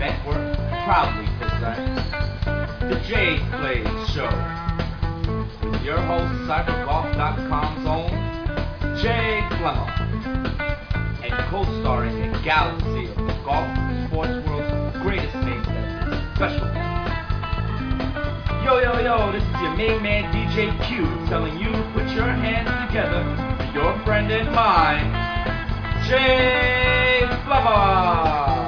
Network proudly presents the Jay Plays Show with your host, CyberGolf.com's own Jay Flemmer, and co-starring a galaxy of the golf and sports world's greatest names and special guests. Yo, this is your main man DJ Q telling you to put your hands together for your friend and mine, Jay Flemmer.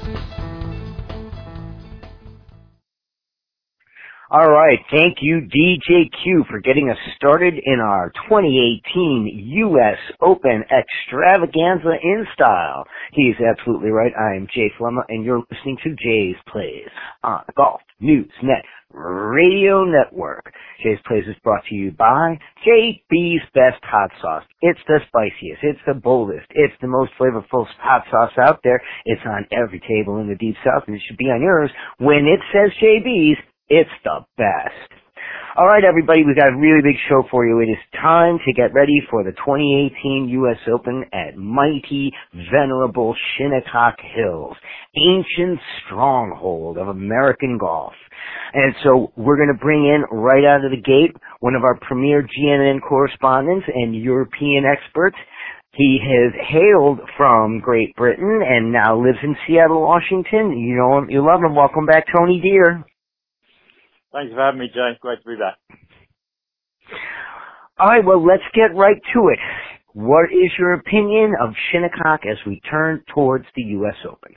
All right, thank you, DJ Q, for getting us started in our 2018 U.S. Open Extravaganza in style. He's absolutely right. I am Jay Flemmer, and you're listening to Jay's Plays on the Golf News Net Radio Network. Jay's Plays is brought to you by JB's Best Hot Sauce. It's the spiciest, it's the boldest, it's the most flavorful hot sauce out there. It's on every table in the Deep South, and it should be on yours. When it says JB's, it's the best. All right, everybody, we've got a really big show for you. It is time to get ready for the 2018 U.S. Open at mighty, venerable Shinnecock Hills, ancient stronghold of American golf. And so we're going to bring in, right out of the gate, one of our premier GNN correspondents and European experts. He has hailed from Great Britain and now lives in Seattle, Washington. You know him, you love him. Welcome back, Tony Deere. Thanks for having me, Jay. Great to be back. All right, well, let's get right to it. What is your opinion of Shinnecock as we turn towards the U.S. Open?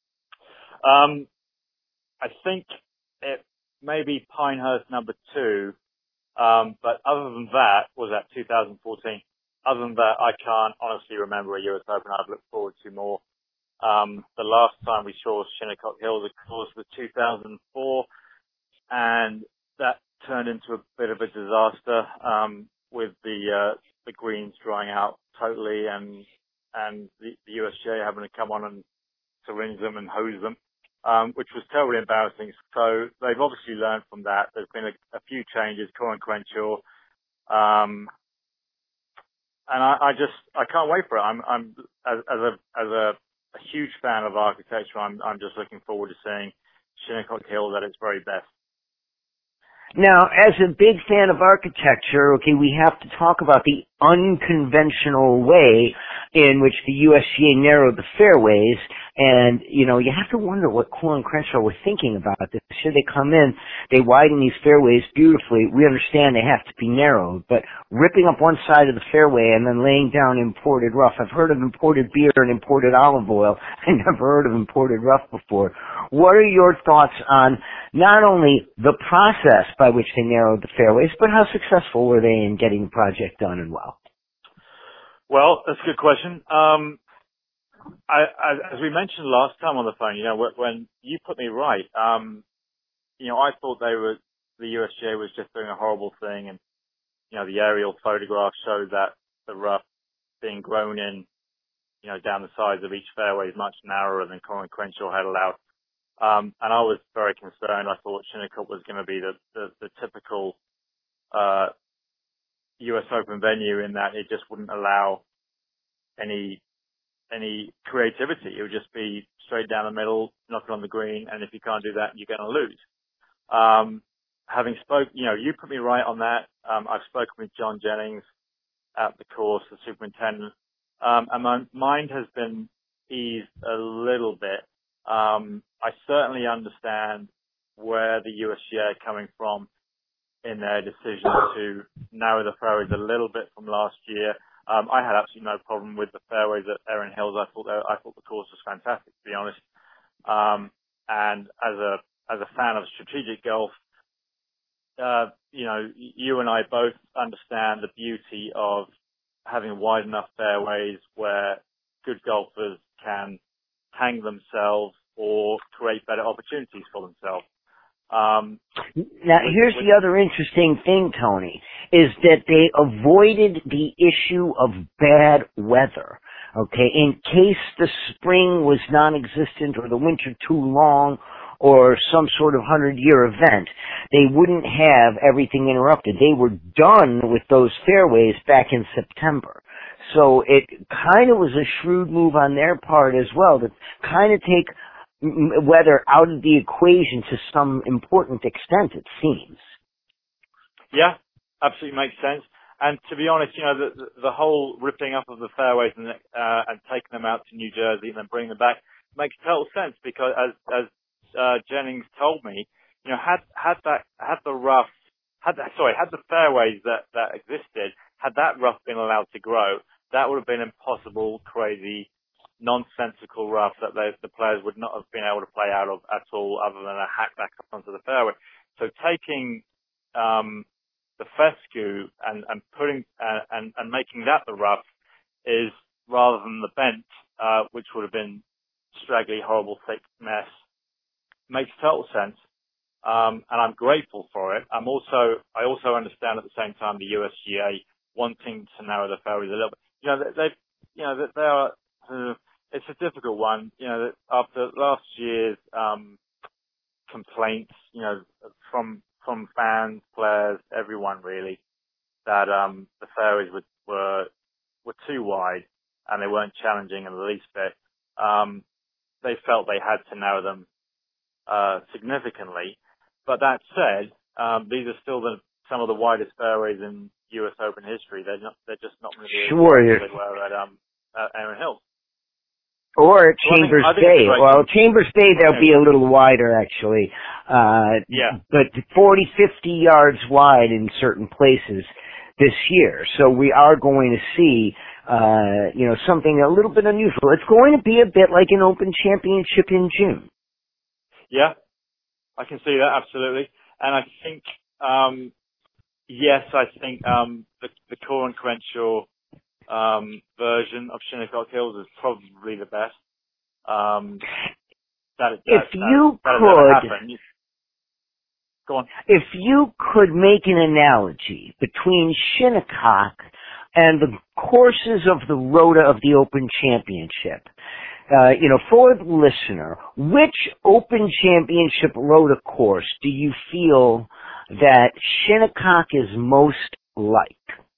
I think it may be Pinehurst number 2, but other than that, was that 2014? Other than that, I can't honestly remember a U.S. Open I've looked forward to more. The last time we saw Shinnecock Hills, of course, was 2004. And that turned into a bit of a disaster, with the greens drying out totally and the USGA having to come on and syringe them and hose them, which was terribly embarrassing. So they've obviously learned from that. There's been a few changes, Corin Crenshaw, and I can't wait for it. I'm as a huge fan of architecture, I'm just looking forward to seeing Shinnecock Hills at its very best. Now, as a big fan of architecture, okay, we have to talk about the unconventional way in which the USGA narrowed the fairways, and, you know, you have to wonder what Corin Crenshaw were thinking about this. Should they come in, they widen these fairways beautifully. We understand they have to be narrowed, but ripping up one side of the fairway and then laying down imported rough. I've heard of imported beer and imported olive oil. I never heard of imported rough before. What are your thoughts on not only the process by which they narrowed the fairways, but how successful were they in getting the project done and well? Well, that's a good question. As we mentioned last time on the phone, you know, when you put me right, you know, I thought the USGA was just doing a horrible thing, and, you know, the aerial photographs showed that the rough being grown in, you know, down the sides of each fairway is much narrower than Corin Crenshaw had allowed. And I was very concerned. I thought Shinnecock was going to be the typical U.S. Open venue in that it just wouldn't allow any creativity. It would just be straight down the middle, knocking on the green, and if you can't do that, you're going to lose. Having you know, you put me right on that. I've spoken with John Jennings at the course, the superintendent, and my mind has been eased a little bit. I certainly understand where the USGA are coming from in their decision to narrow the fairways a little bit from last year. I had absolutely no problem with the fairways at Erin Hills. I thought the course was fantastic, to be honest. And as a fan of strategic golf, you know, you and I both understand the beauty of having wide enough fairways where good golfers can hang themselves or create better opportunities for themselves. Now, here's the other interesting thing, Tony, is that they avoided the issue of bad weather. Okay, in case the spring was non-existent or the winter too long or some sort of 100-year event, they wouldn't have everything interrupted. They were done with those fairways back in September. So it kind of was a shrewd move on their part as well to kind of take weather out of the equation to some important extent, it seems. Yeah, absolutely makes sense. And to be honest, the whole ripping up of the fairways and taking them out to New Jersey and then bringing them back makes total sense, because as Jennings told me, had the fairways that existed, had that rough been allowed to grow, that would have been impossible, crazy, nonsensical rough that the players would not have been able to play out of at all, other than a hack back onto the fairway. So taking the fescue and putting and making that the rough is, rather than the bent, which would have been straggly, horrible, thick mess, makes total sense. And I'm grateful for it. I also understand at the same time the USGA wanting to narrow the fairways a little bit. They are. It's a difficult one. After last year's complaints, from fans, players, everyone really, that the fairways were too wide and they weren't challenging in the least bit. They felt they had to narrow them significantly. But that said, these are still some of the widest fairways in US Open history. They're just not going to be as wide as they were at Erin Hills. Or at Chambers Bay. Well, Chambers Bay, they'll be a little wider, actually. But 40, 50 yards wide in certain places this year. So we are going to see, something a little bit unusual. It's going to be a bit like an Open Championship in June. Yeah, I can see that, absolutely. And I think, the Coore and Crenshaw version of Shinnecock Hills is probably the best. Go on. If you could make an analogy between Shinnecock and the courses of the Rota of the Open Championship, for the listener, which Open Championship Rota course do you feel that Shinnecock is most like?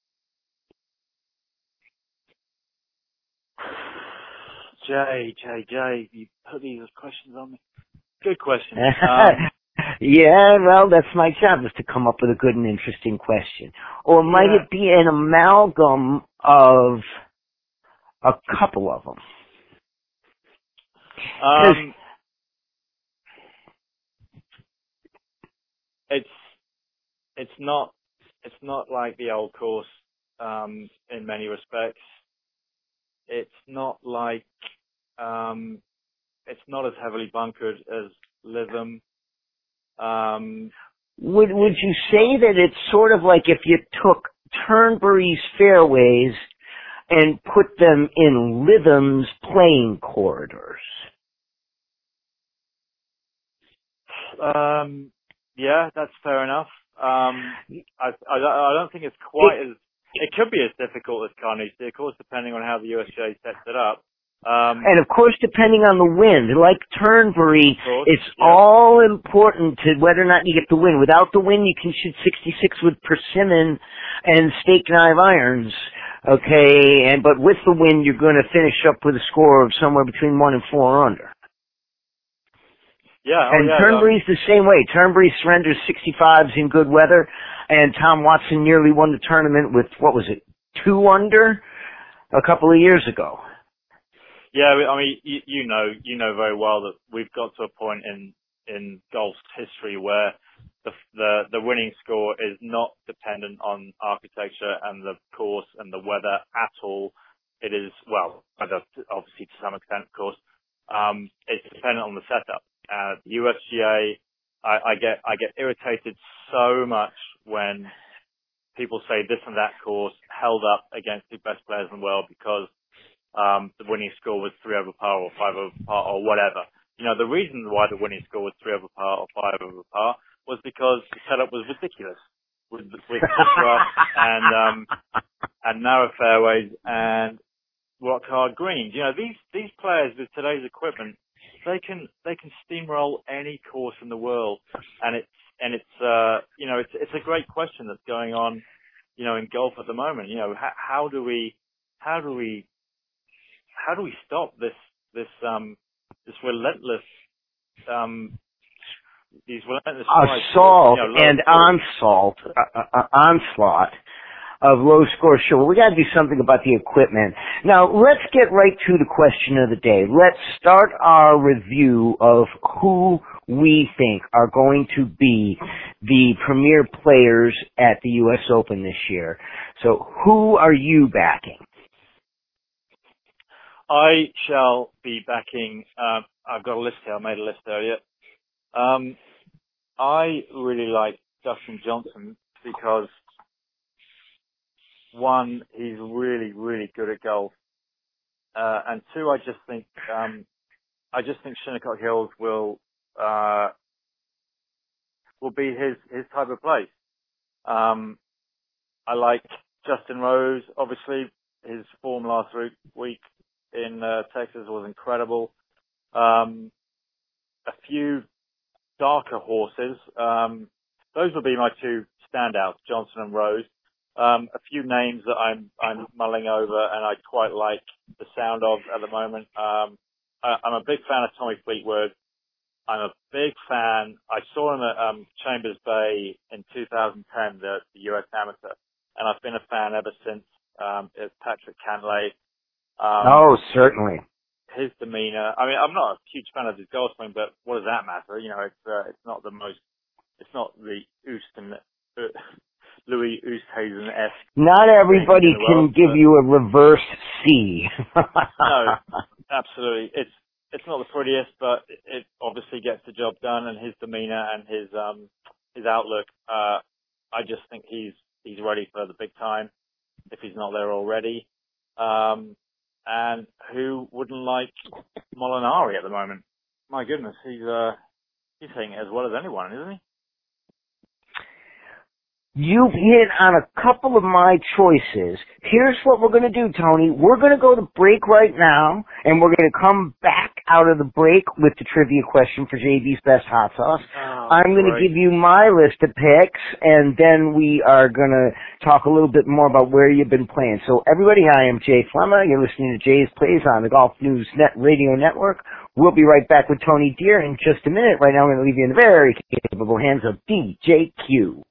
Jay, you put these as questions on me. Good question. Yeah, well, that's my job, is to come up with a good and interesting question. Or might it be an amalgam of a couple of them? It's not like the old course in many respects. It's not like it's not as heavily bunkered as Lytham. Would you say that it's sort of like if you took Turnberry's fairways and put them in Lytham's playing corridors? Yeah, that's fair enough. I don't think it's quite as. It could be as difficult as Carnoustie, of course, depending on how the USGA sets it up. And of course, depending on the wind, like Turnberry, it's all important to whether or not you get the wind. Without the wind, you can shoot 66 with persimmon and stake knife irons, okay? But with the wind, you're going to finish up with a score of somewhere between 1 and 4 under. Yeah, Turnberry's the same way. Turnberry surrenders 65s in good weather, and Tom Watson nearly won the tournament with, 2 under a couple of years ago. Yeah, I mean, you know very well that we've got to a point in golf's history where the winning score is not dependent on architecture and the course and the weather at all. It is, weather obviously to some extent, of course. It's dependent on the setup. The USGA, I get irritated so much when people say this and that course held up against the best players in the world because the winning score was 3 over par or 5 over par or whatever. The reason why the winning score was 3 over par or 5 over par was because the setup was ridiculous with rough and narrow fairways and rock hard greens. These players with today's equipment, they can steamroll any course in the world, and it's a great question that's going on, in golf at the moment. How do we stop this relentless these relentless assault and onslaught of low score. Sure, we got to do something about the equipment. Now, let's get right to the question of the day. Let's start our review of who we think are going to be the premier players at the U.S. Open this year. So, who are you backing? I shall be backing, I've got a list here, I made a list earlier. I really like Dustin Johnson because, one, he's really, really good at golf. And two, I just think Shinnecock Hills will be his type of place. I like Justin Rose, obviously. His form last week in Texas was incredible. A few darker horses. Those would be my two standouts, Johnson and Rose. A few names that I'm mulling over and I quite like the sound of at the moment. I'm a big fan of Tommy Fleetwood. I'm a big fan. I saw him at Chambers Bay in 2010, the US Amateur, and I've been a fan ever since. It's Patrick Cantlay. Oh, certainly. His demeanor. I mean, I'm not a huge fan of his golf swing, but what does that matter? You know, it's not the Louis Oosthuizen-esque. Not everybody can give you a reverse C. No, absolutely. It's not the prettiest, but it obviously gets the job done, and his demeanor and his outlook. I just think he's ready for the big time if he's not there already. And who wouldn't like Molinari at the moment? My goodness, he's hitting as well as anyone, isn't he? You've hit on a couple of my choices. Here's what we're going to do, Tony. We're going to go to break right now, and we're going to come back out of the break with the trivia question for JB's Best Hot Sauce. I'm going to give you my list of picks, and then we are going to talk a little bit more about where you've been playing. So, everybody, I am Jay Flemma. You're listening to Jay's Plays on the Golf News Net Radio Network. We'll be right back with Tony Deer in just a minute. Right now, I'm going to leave you in the very capable hands of DJ Q.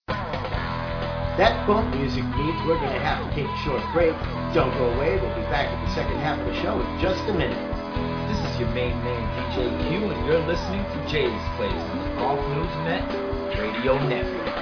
That bump music means we're going to have to take a short break. Don't go away. We'll be back with the second half of the show in just a minute. This is your main man, DJ Q, and you're listening to Jay's Plays on the Golf News Net Radio Network.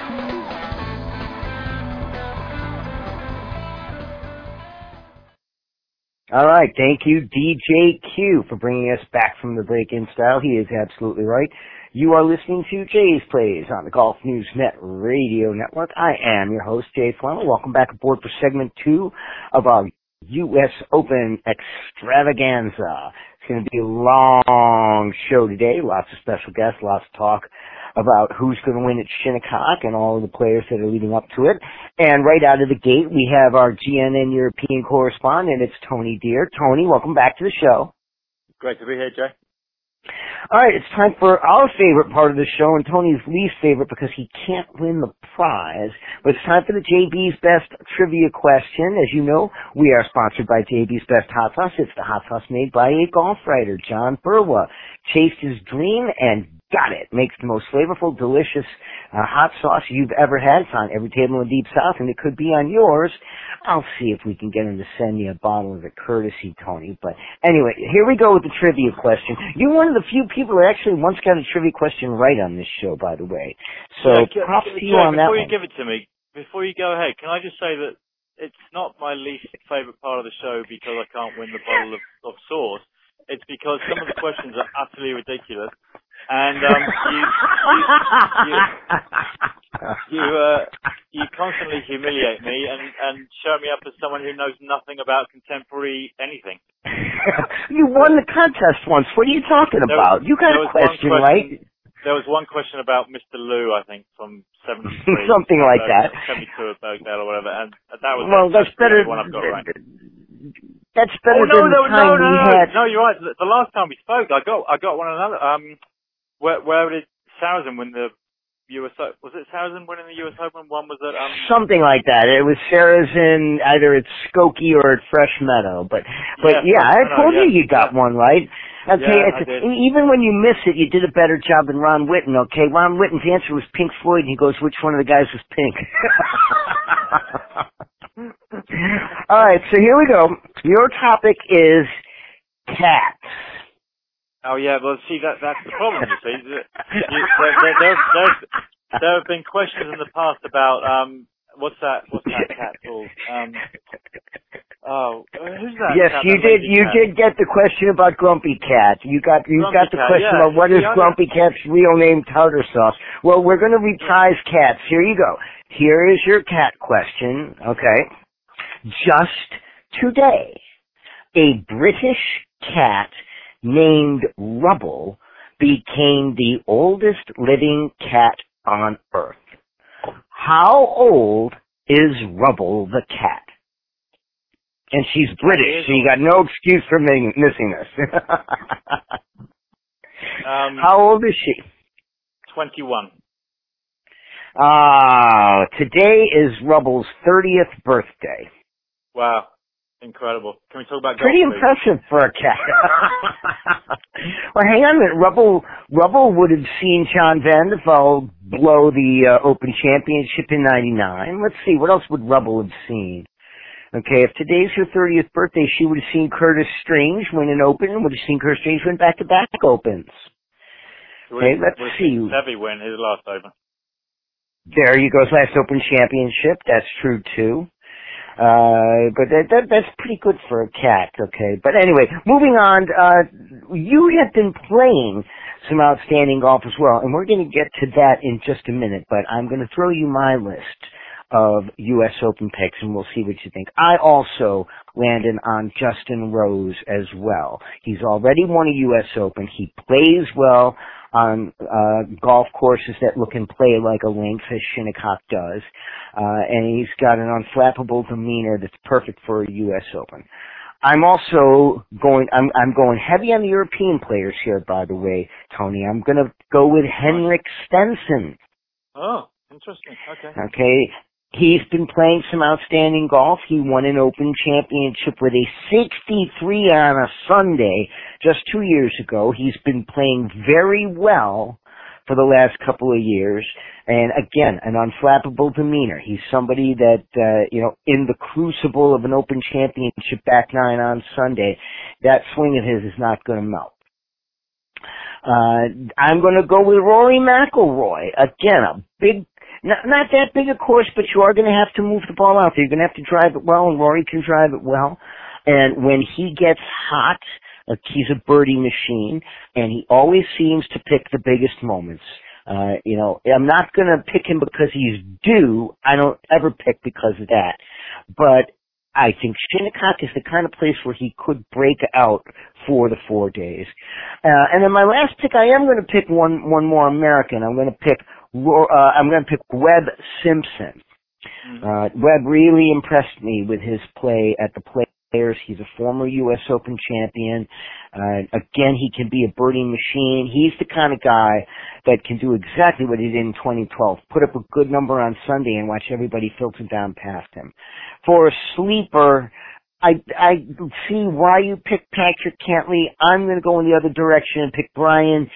All right, thank you, DJ Q, for bringing us back from the break in style. He is absolutely right. You are listening to Jay's Plays on the Golf News Net Radio Network. I am your host, Jay Flemma. Welcome back aboard for segment 2 of our U.S. Open Extravaganza. It's going to be a long show today. Lots of special guests, lots of talk about who's going to win at Shinnecock and all of the players that are leading up to it. And right out of the gate, we have our GNN European correspondent. It's Tony Deer. Tony, welcome back to the show. Great to be here, Jay. All right, it's time for our favorite part of the show and Tony's least favorite because he can't win the prize. But it's time for the JB's Best Trivia Question. As you know, we are sponsored by JB's Best Hot Sauce. It's the hot sauce made by a golf writer, John Burwa. Chased his dream and got it. Makes the most flavorful, delicious hot sauce you've ever had. It's on every table in Deep South, and it could be on yours. I'll see if we can get him to send me a bottle of it, courtesy, Tony. But anyway, here we go with the trivia question. You're one of the few people that actually once got a trivia question right on this show, by the way. So props to you on that one. Before you give it to me, before you go ahead, can I just say that it's not my least favorite part of the show because I can't win the bottle of sauce. It's because some of the questions are utterly ridiculous. And you constantly humiliate me and show me up as someone who knows nothing about contemporary anything. You won the contest once. What are you talking about? You got a question, right? There was one question about Mr. Lou, I think, from 73. Something like that. 72 at Bergdale or whatever, and that was that's better. The one I've got right. That's better than the time we had. No, you're right. The last time we spoke, I got one another. Where did Saracen win the US Open? Was it Saracen winning the US Open? One was at something like that. It was Saracen either at Skokie or at Fresh Meadow. But yeah, I told you got one right. Okay, Yeah, I did. even when you miss it, you did a better job than Ron Whitten, okay? Ron Whitten's answer was Pink Floyd, and he goes, which one of the guys was Pink? All right, so here we go. Your topic is cats. Oh yeah, well see that's the problem. You see, there have been questions in the past about what's that cat called? Who's that? Yes, cat, you that did. lazy You cat? did get the question about Grumpy Cat. You got the Cat, question yeah. about what is See, Grumpy Cat's real name, tartar sauce. Well, we're going to reprise cats. Here you go. Here is your cat question. Okay. Just today, a British cat named Rubble became the oldest living cat on Earth. How old is Rubble the cat? And she's British, so you got no excuse for missing this. How old is she? 21. Today is Rubble's 30th birthday. Wow. Incredible. Can we talk about golf, Pretty please? impressive for a cat. Well, hang on a minute. Rubble would have seen John Van der Velde blow the Open Championship in '99. Let's see, what else would Rubble have seen? Okay, if today's her 30th birthday, she would have seen Curtis Strange win an Open, and would have seen Curtis Strange win back-to-back Opens. Okay, let's see. Seve win his last Open. There you go, his last Open Championship. That's true, too. But that's pretty good for a cat, okay? But anyway, moving on, you have been playing some outstanding golf as well, and we're going to get to that in just a minute, but I'm going to throw you my list of U.S. Open picks, and we'll see what you think. I also landed on Justin Rose as well. He's already won a U.S. Open. He plays well on golf courses that look and play like a links, as Shinnecock does, and he's got an unflappable demeanor that's perfect for a U.S. Open. I'm also going heavy on the European players here, by the way, Tony. I'm going to go with Henrik Stenson. Oh, interesting. Okay. He's been playing some outstanding golf. He won an Open Championship with a 63 on a Sunday just 2 years ago. He's been playing very well for the last couple of years. And again, an unflappable demeanor. He's somebody that, in the crucible of an Open Championship back nine on Sunday, that swing of his is not going to melt. I'm going to go with Rory McIlroy. Again, a big, not that big a course, but you are going to have to move the ball out there. You're going to have to drive it well, and Rory can drive it well. And when he gets hot, he's a birdie machine, and he always seems to pick the biggest moments. I'm not going to pick him because he's due. I don't ever pick because of that. But I think Shinnecock is the kind of place where he could break out for the 4 days. And then my last pick, I am going to pick one more American. I'm going to pick Webb Simpson. Webb really impressed me with his play at the Players. He's a former U.S. Open champion. Again, he can be a birdie machine. He's the kind of guy that can do exactly what he did in 2012. Put up a good number on Sunday and watch everybody filter down past him. For a sleeper, I see why you picked Patrick Cantlay. I'm going to go in the other direction and pick Bryson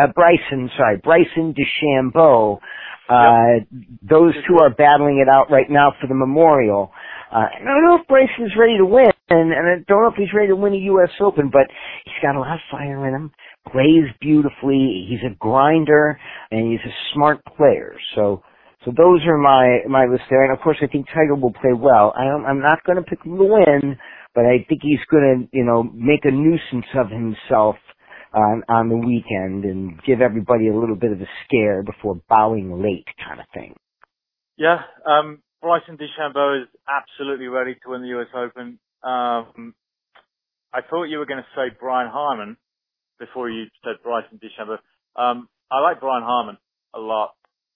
DeChambeau. Those two are battling it out right now for the Memorial. I don't know if Bryson's ready to win, and I don't know if he's ready to win a U.S. Open, but he's got a lot of fire in him, plays beautifully, he's a grinder, and he's a smart player. So those are my list there. And of course, I think Tiger will play well. I'm not going to pick him to win, but I think he's going to, make a nuisance of himself on the weekend and give everybody a little bit of a scare before bowing late kind of thing. Yeah, Bryson DeChambeau is absolutely ready to win the US Open. I thought you were going to say Brian Harman before you said Bryson DeChambeau. I like Brian Harman a lot.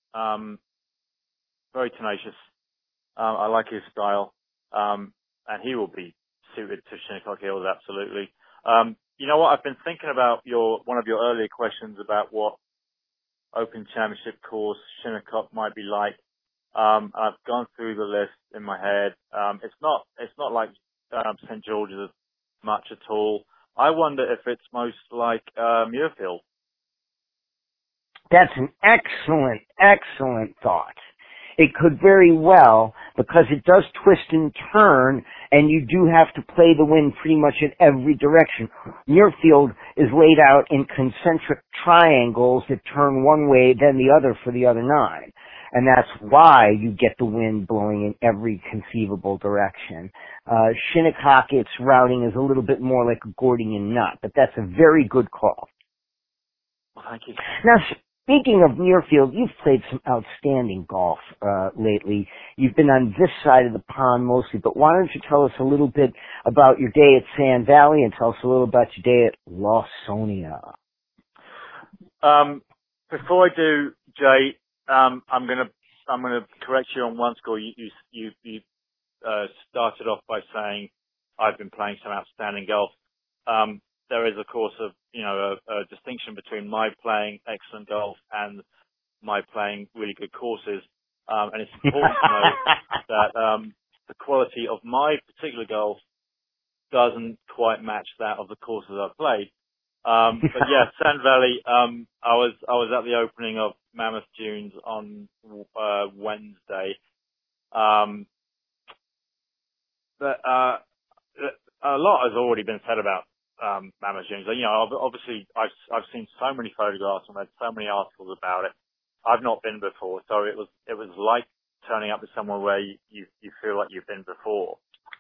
Very tenacious. I like his style. And he will be suited to Shinnecock Hills, absolutely. You know what? I've been thinking about one of your earlier questions about what Open Championship course Shinnecock might be like. I've gone through the list in my head. It's not like St. George's much at all. I wonder if it's most like Muirfield. That's an excellent thought. It could very well, because it does twist and turn, and you do have to play the wind pretty much in every direction. Muirfield is laid out in concentric triangles that turn one way, then the other for the other 9. And that's why you get the wind blowing in every conceivable direction. Shinnecock, its routing is a little bit more like a Gordian knot, but that's a very good call. Well, thank you. Now, speaking of Muirfield, you've played some outstanding golf lately. You've been on this side of the pond mostly, but why don't you tell us a little bit about your day at Sand Valley and tell us a little about your day at Lawsonia? Before I do, Jay, I'm gonna correct you on one score. You started off by saying I've been playing some outstanding golf. There is, of course, a distinction between my playing excellent golf and my playing really good courses. And it's important to know that the quality of my particular golf doesn't quite match that of the courses I've played. But yeah, Sand Valley, I was at the opening of Mammoth Dunes on Wednesday. But a lot has already been said about Mammoth Dunes. Obviously, I've seen so many photographs and read so many articles about it. I've not been before, so it was like turning up to somewhere where you feel like you've been before.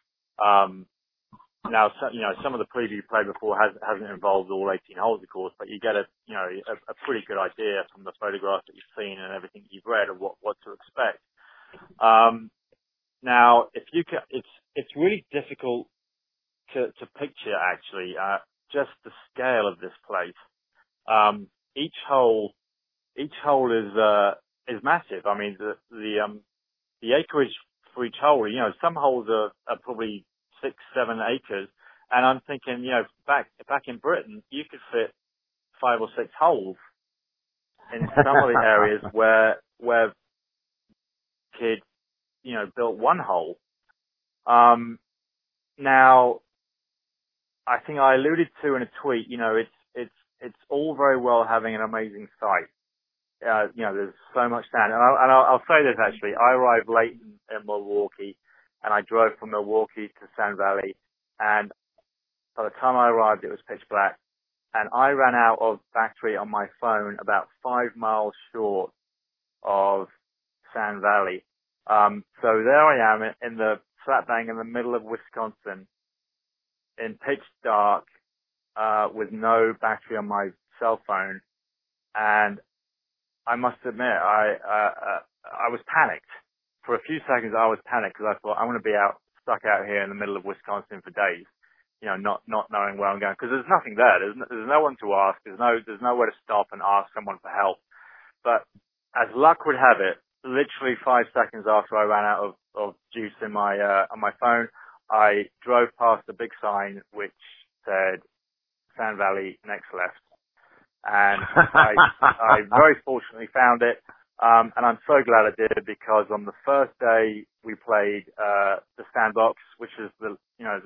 Now, some of the preview you played before hasn't involved all 18 holes, of course, but you get a pretty good idea from the photographs that you've seen and everything you've read of what to expect. Now, it's really difficult to picture actually, just the scale of this place. Each hole is massive. I mean, the acreage for each hole, some holes are probably 6-7 acres, and I'm thinking, back in Britain, you could fit 5 or 6 holes in some of the areas where kids, built one hole. Now, I think I alluded to in a tweet, it's all very well having an amazing site. There's so much sand, and I'll say this actually. I arrived late in Milwaukee, and I drove from Milwaukee to Sand Valley, and by the time I arrived, it was pitch black, and I ran out of battery on my phone about 5 miles short of Sand Valley. So there I am in the slap bang in the middle of Wisconsin, in pitch dark, with no battery on my cell phone, and I must admit, I was panicked. For a few seconds, I was panicked because I thought I'm going to be stuck out here in the middle of Wisconsin for days, not knowing where I'm going, because there's nothing there. There's no one to ask. There's nowhere to stop and ask someone for help. But as luck would have it, literally 5 seconds after I ran out of juice in my on my phone, I drove past a big sign which said Sand Valley next left. And I very fortunately found it. And I'm so glad I did, because on the first day we played the Sandbox, which is the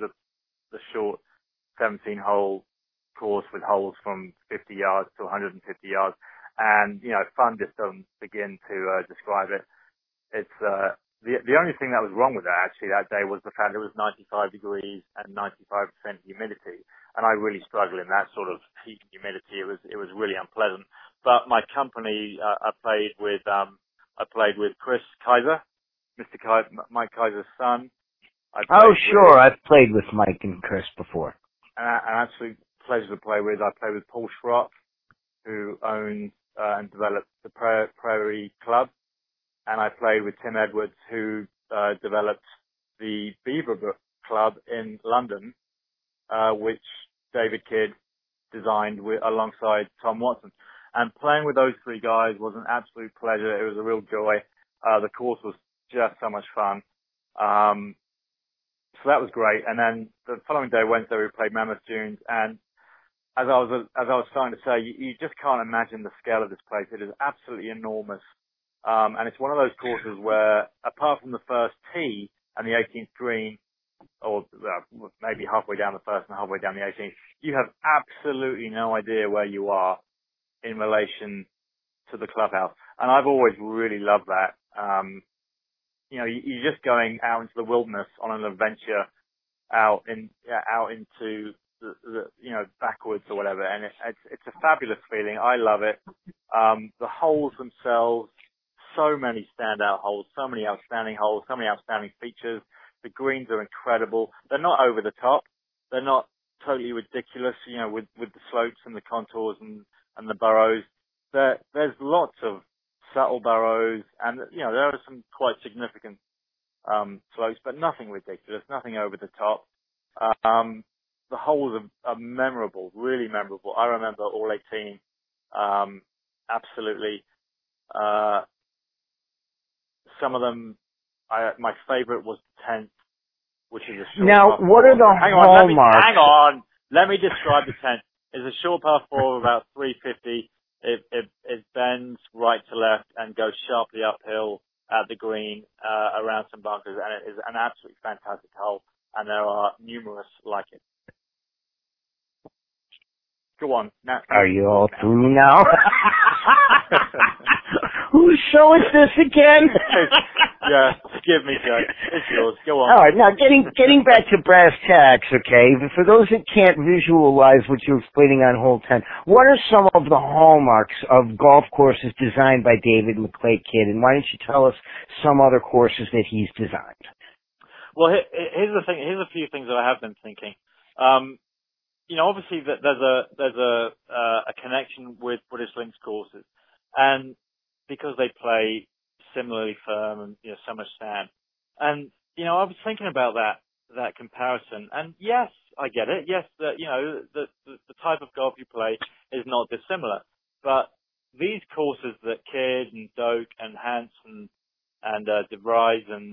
short 17-hole course with holes from 50 yards to 150 yards. And, fun just doesn't begin to describe it. It's the only thing that was wrong with that actually that day was the fact it was 95 degrees and 95% humidity. And I really struggle in that sort of heat and humidity. It was really unpleasant. But my company, I played with Chris Kaiser, Mike Kaiser's son. Sure. I've played with Mike and Chris before. An absolute pleasure to play with. I played with Paul Schrock, who owns and developed the Prairie Club. And I played with Tim Edwards, who developed the Beaverbrook Club in London, which David Kidd designed alongside Tom Watson. And playing with those 3 guys was an absolute pleasure. It was a real joy. The course was just so much fun. So that was great. And then the following day, Wednesday, we played Mammoth Dunes. And as I was starting to say, you just can't imagine the scale of this place. It is absolutely enormous. And it's one of those courses where, apart from the first tee and the 18th green, or maybe halfway halfway down the first and halfway down the 18th, you have absolutely no idea where you are in relation to the clubhouse. And I've always really loved that. You're just going out into the wilderness on an adventure out into the backwards or whatever. And it's a fabulous feeling. I love it. The holes themselves, so many standout holes, so many outstanding holes, so many outstanding features. The greens are incredible. They're not over the top. They're not totally ridiculous, with the slopes and the contours and the burrows. There's lots of subtle burrows, and there are some quite significant slopes, but nothing ridiculous, nothing over the top. The holes are memorable, really memorable. I remember all 18, absolutely. Some of them, my favorite was the 10th, which is a short Now, par what four. are the hallmarks? Hang on. Let me describe the 10th. It's a short par 4 of about 350. It bends right to left and goes sharply uphill at the green, around some bunkers, and it is an absolutely fantastic hole, and there are numerous like it. Go on. Now, are you all through now? Whose show is this again? Yeah, forgive me, Joe. It's yours. Go on. All right, now getting back to brass tacks, okay? For those that can't visualize what you're explaining on hole 10, what are some of the hallmarks of golf courses designed by David McLay Kidd, and why don't you tell us some other courses that he's designed? Well, here's the thing. Here's a few things that I have been thinking. Obviously that there's a connection with British Links courses, and because they play similarly firm and so much sand, and I was thinking about that comparison, and yes, I get it. Yes, that the type of golf you play is not dissimilar, but these courses that Kidd and Doak and Hansen and De Vries and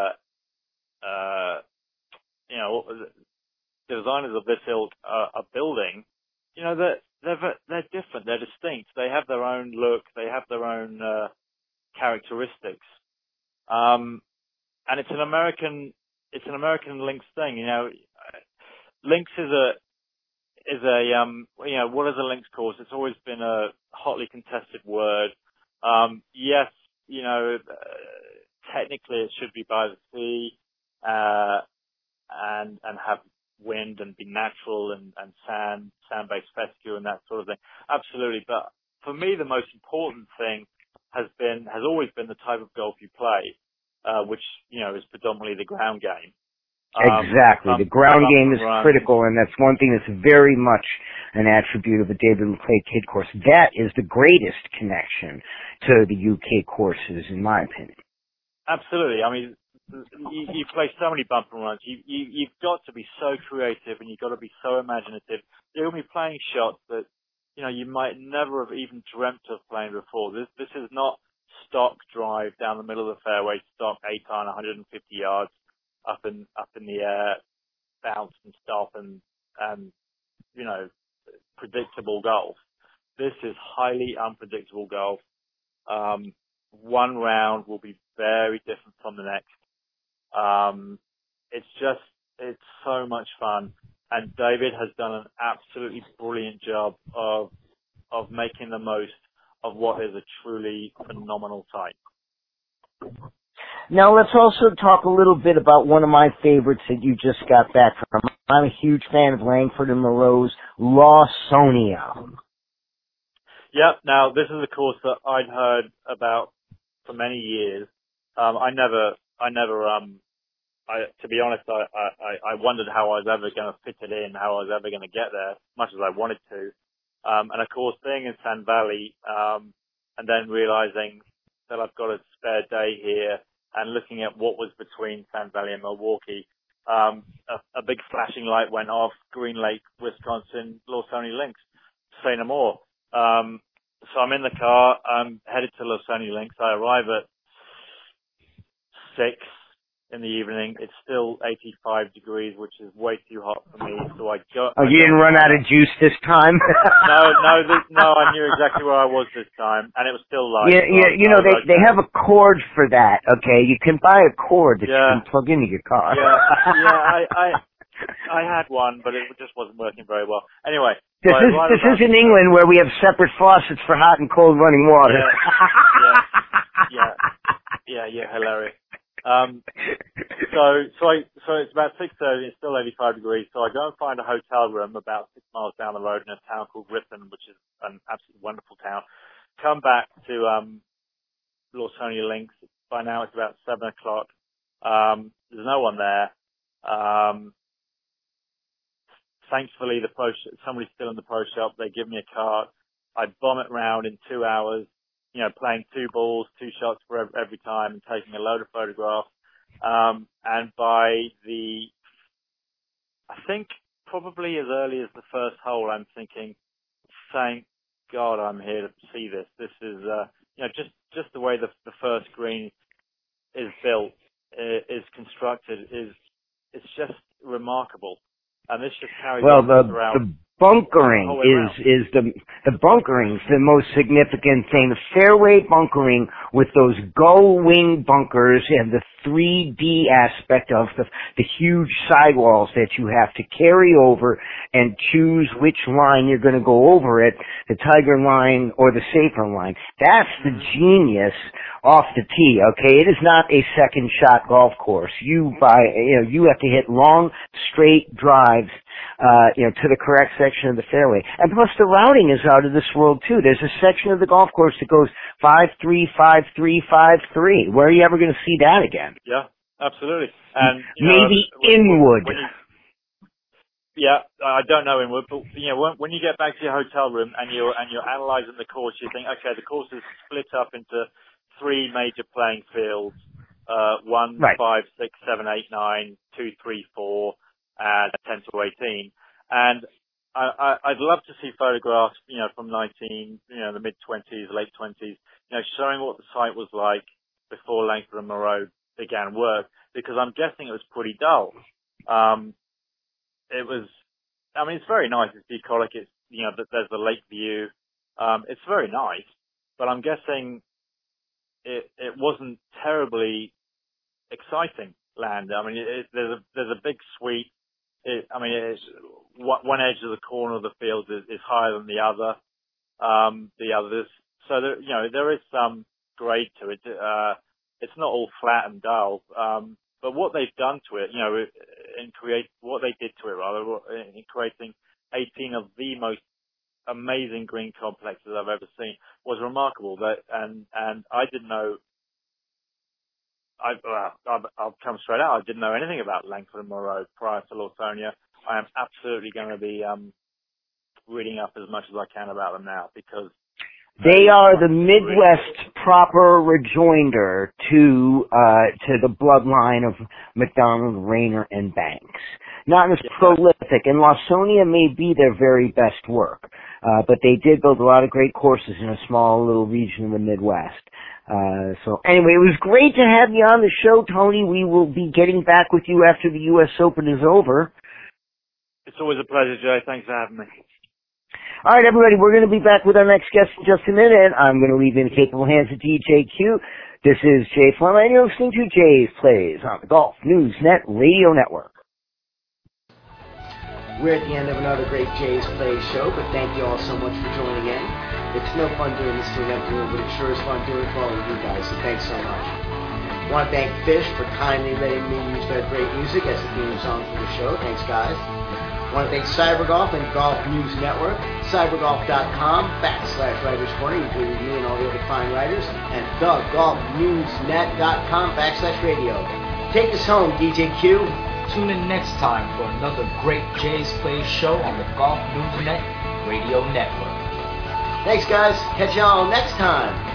the designers of this ilk are building, they're different, they're distinct, they have their own look, they have their own characteristics, and it's an American links thing. Links is what is a links course? It's always been a hotly contested word. Yes, technically it should be by the sea, and have wind and be natural and sand-based fescue and that sort of thing. Absolutely. But for me, the most important thing has always been the type of golf you play, which, is predominantly the ground game. Exactly. The ground game is critical, and that's one thing that's very much an attribute of a David McLay Kidd course. That is the greatest connection to the UK courses, in my opinion. Absolutely. I mean, you play so many bump and runs. You've got to be so creative, and you've got to be so imaginative. You're going to be playing shots that, you might never have even dreamt of playing before. This is not stock drive down the middle of the fairway, stock 8-iron, 150 yards up in the air, bounce and stop and predictable golf. This is highly unpredictable golf. One round will be very different from the next. It's so much fun, and David has done an absolutely brilliant job of making the most of what is a truly phenomenal site. Now let's also talk a little bit about one of my favorites that you just got back from. I'm a huge fan of Langford and Moreau's Lawsonia. Yep. Now this is a course that I'd heard about for many years. To be honest, I wondered how I was ever going to fit it in, how I was ever going to get there, much as I wanted to. And of course, being in Sand Valley, and then realizing that I've got a spare day here, and looking at what was between Sand Valley and Milwaukee, a big flashing light went off, Green Lake, Wisconsin, Lawsonia Links, say no more. So I'm in the car, I'm headed to Lawsonia Links. I arrive at 6 in the evening. It's still 85 degrees, which is way too hot for me. So I go. Oh, you didn't run out of juice this time? No, I knew exactly where I was this time, and it was still light. Yeah, they have a cord for that. Okay, you can buy a cord that you can plug into your car. I had one, but it just wasn't working very well. Anyway. This is in England where we have separate faucets for hot and cold running water. Yeah, hilarious. So it's about 6:30. It's still 85 degrees. So I go and find a hotel room about 6 miles down the road in a town called Ripon, which is an absolutely wonderful town. Come back to Lawsonia Links. By now it's about 7 o'clock. There's no one there. Thankfully, somebody's still in the pro shop. They give me a card. I bomb it round in 2 hours. Playing 2 balls, 2 shots for every time and taking a load of photographs. And by I think probably as early as the first hole, I'm thinking, thank God I'm here to see this. This is, just the way the first green is built, is constructed, it's just remarkable. And this just carries on around. Bunkering is the bunkering's the most significant thing. The fairway bunkering with those gull wing bunkers and the 3D aspect of the huge sidewalls that you have to carry over and choose which line you're going to go over it, the Tiger line or the Safer line. That's the genius off the tee, okay? It is not a second shot golf course. You have to hit long, straight drives to the correct section of the fairway. And plus the routing is out of this world too. There's a section of the golf course that goes 5-3, 5-3, 5-3. Where are you ever going to see that again? Yeah, absolutely. And maybe Inwood. I don't know Inwood, but when you get back to your hotel room and you're analysing the course, you think, okay, the course is split up into 3 major playing fields. 1, right. 5, 6, 7, 8, 9, 2, 3, 4. And 10 to 18. And I'd love to see photographs, from the mid-20s, late 20s, showing what the site was like before Langford and Moreau began work, because I'm guessing it was pretty dull. It's very nice. It's bucolic. It's, there's the lake view. It's very nice, but I'm guessing it wasn't terribly exciting land. There's a big suite. It's one edge of the corner of the field is higher than the other. The others, so there is some grade to it. It's not all flat and dull. But what they've done to it, what they did to it rather, in creating 18 of the most amazing green complexes I've ever seen, was remarkable. And I didn't know. I'll come straight out. I didn't know anything about Langford and Moreau prior to Lawsonia. I am absolutely going to be reading up as much as I can about them now, because they are the Midwest proper rejoinder to the bloodline of McDonald, Rayner, and Banks. Not as prolific, and Lawsonia may be their very best work, but they did build a lot of great courses in a small little region in the Midwest. So anyway, it was great to have you on the show, Tony. We will be getting back with you after the U.S. Open is over. It's always a pleasure, Jay. Thanks for having me. All right, everybody, we're going to be back with our next guest in just a minute. I'm going to leave you in the capable hands of DJ Q. This is Jay Fleming, and you're listening to Jay's Plays on the Golf News Net Radio Network. We're at the end of another great Jay's Plays show, but thank you all so much for joining in. It's no fun doing this to an empty room, but it sure is fun doing it for all of you guys, so thanks so much. I want to thank Fish for kindly letting me use their great music as the theme song for the show. Thanks, guys. I want to thank CyberGolf and Golf News Network, cybergolf.com/Writers Corner. You can read me and all the other fine writers, and thegolfnewsnet.com/radio. Take us home, DJ Q. Tune in next time for another great Jay's Plays show on the Golf News Net Radio Network. Thanks, guys. Catch y'all next time.